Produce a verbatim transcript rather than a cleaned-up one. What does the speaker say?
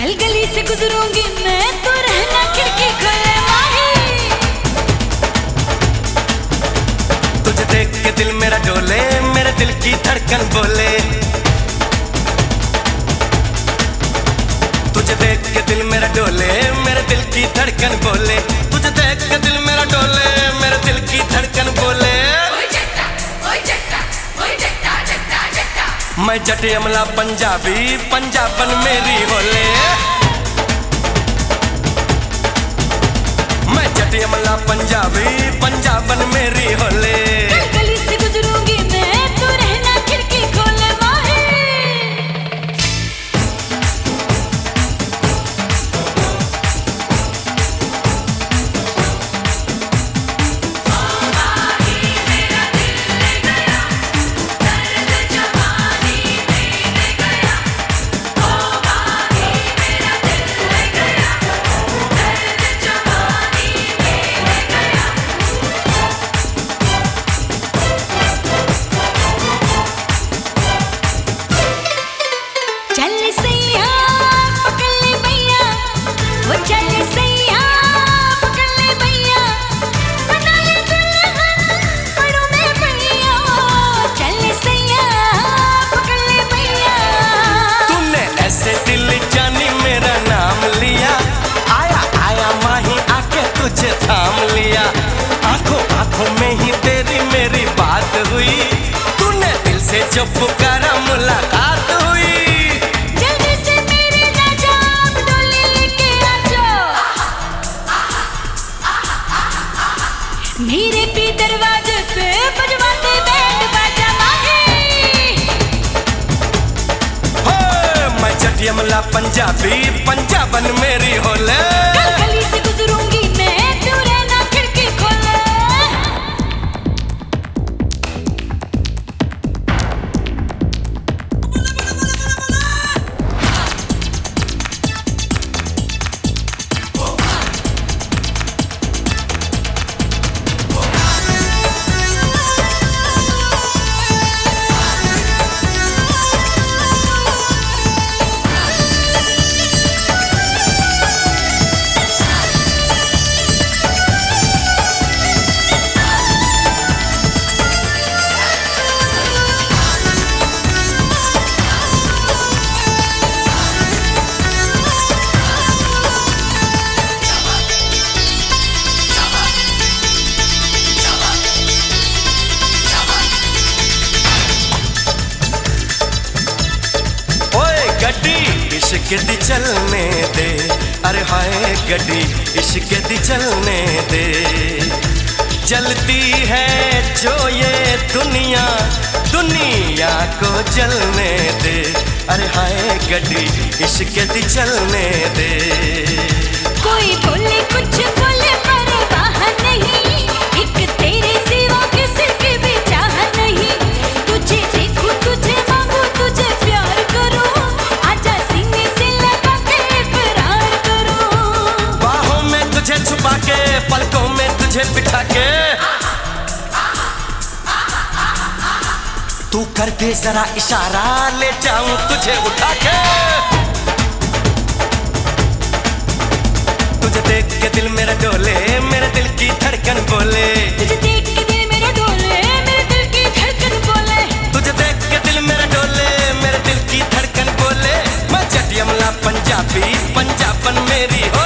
गल गली से गुजरूंगी मैं तो रहना खिड़की खोले माही। तुझे देख के दिल मेरा डोले, मेरे दिल की धड़कन बोले। तुझे देख के दिल मेरा डोले, मेरे दिल की धड़कन बोले। तुझे देख के दिल मेरा डोले, मेरे दिल की धड़कन बोले। मैं जटे अमला पंजाबी, पंजाबन मेरी होले। मैं जटे अमला पंजाबी, पंजाबन मेरी होले। गली से गुजरूंगी मैं तो रहना खिड़की खोले माही। थाम लिया आंखों आंखों में ही तेरी मेरी बात हुई। तूने दिल से जो पुकारा मुलाकात हुई। जल्दी से मेरे राजा आप डोली लेके आ जाओ। मेरे भी दरवाजे पे बजवाते बैंड बाजा माही। हो मैं जटी अमला पंजाबी, पंजाबन मेरी होले। गली से गुजरूंगी इश्क दी चलने दे, अरे हाय गड्डी इश्क दी चलने दे। चलती है जो ये दुनिया, दुनिया को जलने दे। अरे हाय गड्डी इश्क दी चलने दे। कोई बोले कुछ बोले परवाह नहीं, एक तेरे सिवा किसी की भी चाह नहीं। तुझे देखूं तुझे मांगू तुझे प्यार करूं, आजा सीने से लगा के इकरार करूं। बाहों में तुझे छुपा के, पलकों में तुझे बिठा के, तू करके जरा इशारा ले जाऊं तुझे उठा के। तुझे देख के दिल मेरा डोले, मेरे दिल की धड़कन बोले। तुझे देख के दिल मेरा डोले, मेरे दिल की धड़कन बोले। तुझे देख के दिल मेरा डोले, मेरे दिल की धड़कन बोले। मैं जटी अमला पंजाबी, पंजाबन मेरी हो।